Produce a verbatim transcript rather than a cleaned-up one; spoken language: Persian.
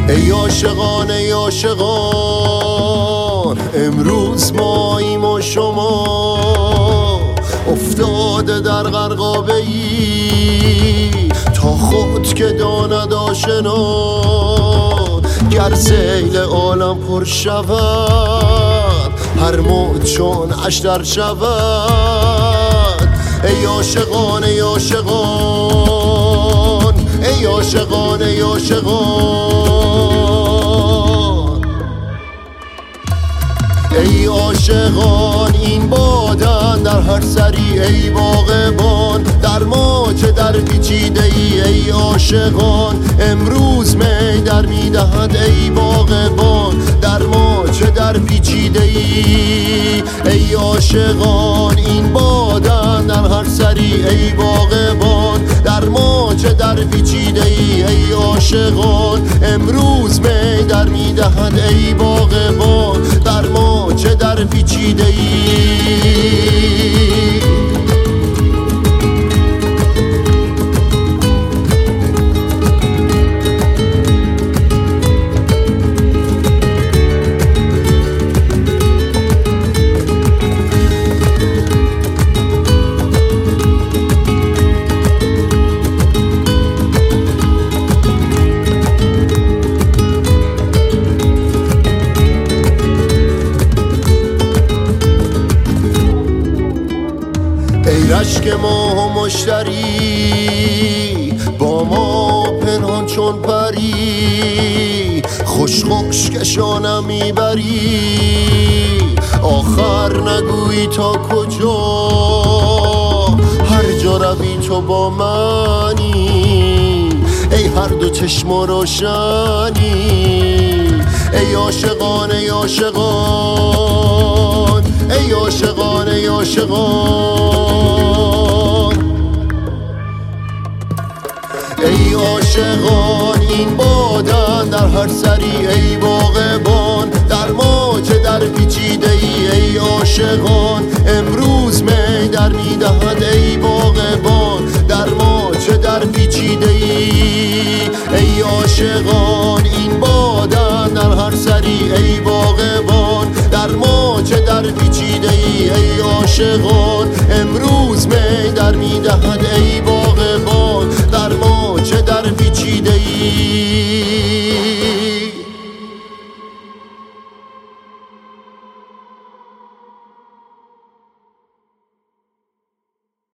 ای عاشقان ای عاشقان، امروز ماییم و شما افتاده در غرقابه ای، تا خود که داند آشنا گر سیل عالم پر شود، هر موج چون اشتر شود. ای عاشقان ای عاشقان، ای عاشقان ای عاشقان، ای عاشقان این بادن در هر سری، ای باغبان در ما چه در پیچیده ای. ای عاشقان امروز می در میدهد، ای باغبان در ما چه در پیچیده ای. ای عاشقان این بادن در هر سری، ای باغبان در ما چه در پیچیده ای. ای عاشقان امروز می در میدهد، ای باغبان در ما چه در پیچیده ای. ای رشک ما مشتری با ما پنهان چون پری، خوش خوش کشانم میبری، آخر نگویی تا کجا، هر جا روی تو با منی، ای هر دو چشم روشنی. ای عاشقان ای عاشقان، ای عاشقان ای عاشقان، ای عاشقان این بادن در هر سری، ای باغبان در ما چه در پیچیده ای. ای عاشقان امروز می در میدهد، ای باغبان در ما چه در پیچیده ای. ای عاشقان این بادن در هر سری، ای باغبان در ما چه در پیچیده ای. ای عاشقان امروز می در میدهد، ای باغبان